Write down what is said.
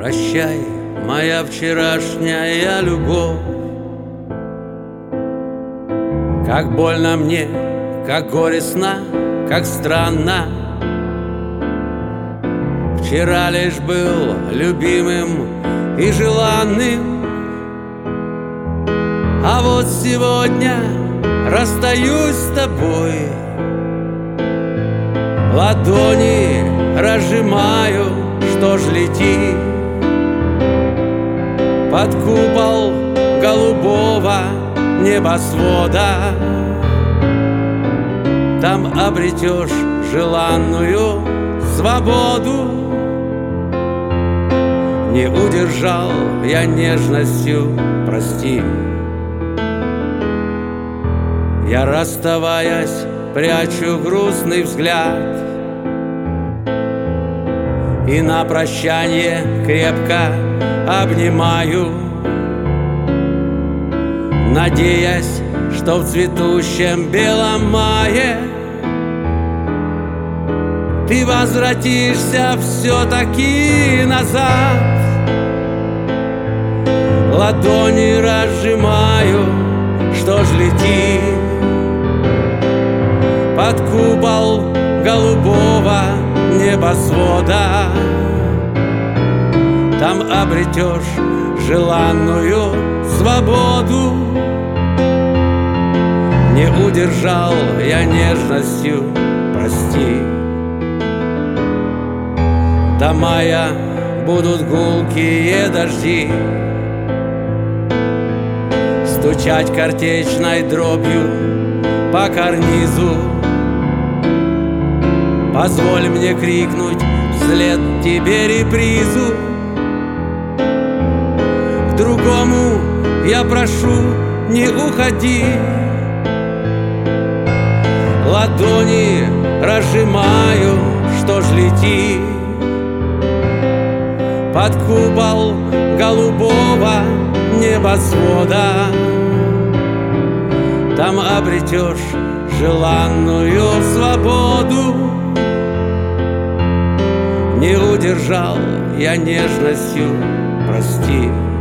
Прощай, моя вчерашняя любовь. Как больно мне, как горестно, как странно. Вчера лишь был любимым и желанным, а вот сегодня расстаюсь с тобой. Ладони разжимаю, что ж лети под купол голубого небосвода. Там обретешь желанную свободу. Не удержал я нежностью, прости. Я, расставаясь, прячу грустный взгляд и на прощанье крепко обнимаю, надеясь, что в цветущем белом мае ты возвратишься все-таки назад. Ладони разжимаю, что ж лети под купол голубого небосвода. Там обретешь желанную свободу. Не удержал я нежностью, прости. До мая будут гулкие дожди, стучать картечной дробью по карнизу. Позволь мне крикнуть вслед тебе репризу. К другому я прошу, не уходи. Ладони разжимаю, что ж лети под купол голубого небосвода. Там обретешь желанную свободу. Не удержал я нежностью, прости.